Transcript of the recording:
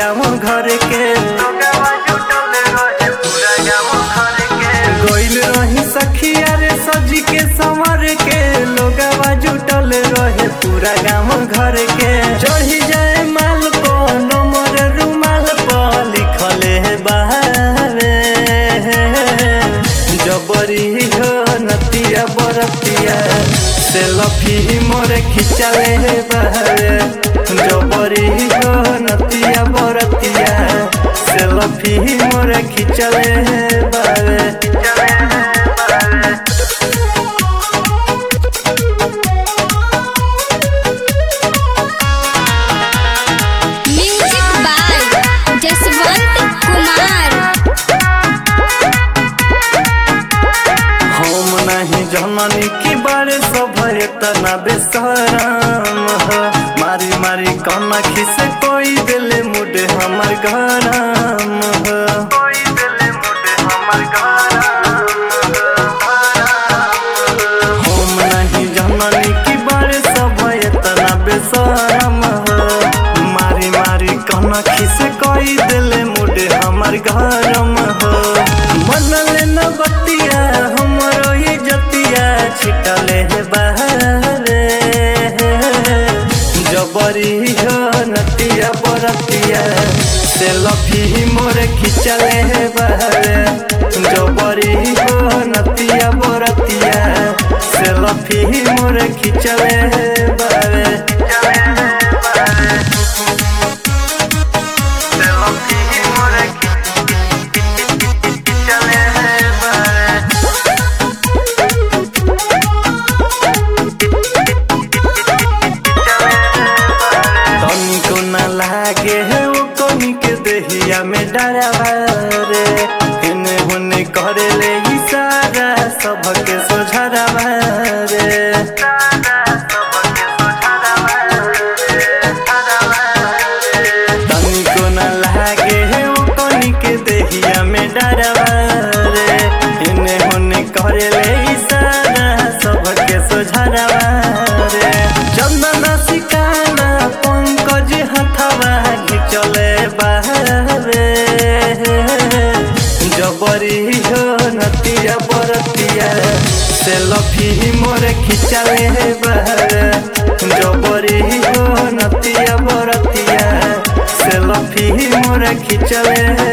गाँव घर के गइल रही सखिया रे सजी के संवर के लोगवा जुटल रहे पूरा गाँव घर के चढ़ी जाए माल को नंबर रुमाल पर लिखले बाहरे जबरी हो नतिया बरतिया सेल्फी मोरे खिंचले बाहरे जबरी हो नतिया बरतिया सेल्फी मोरे खिंचले बाहरे जननी की बारे सब तना बेसराम हो मारी मारी कना खिस कोई दिले मुडे हमर गराम हो हम नहीं जननी की बारे सब तना बेसराम हो मारी मारी कना खिस कोई दिले मुडे हमर गराम हो मन लेना बतिया हमरो ये जतिया छिटले बाहरे जबरी हो नतिया बरतिया सेल्फी मोरे खिंचले बाहरे जबरी हो नतिया बरतिया सेल्फी मोरे खिंचले बाहरे देहिया में डरावा रे इन्हें होने करे ले इशारा सबके सोझरावा रे तनी को न लागे है वो कोनी के देहिया में डरावा रे इन्हें होने करे ले इशारा सबके सोझरावा रे चंदना सिकाना पंकज हथवा घिचले जबरी हो नतिया बरतिया सेल्फी मोरे खिंचले बाहरे जबरी हो नतिया बरतिया सेल्फी मोरे खिंचले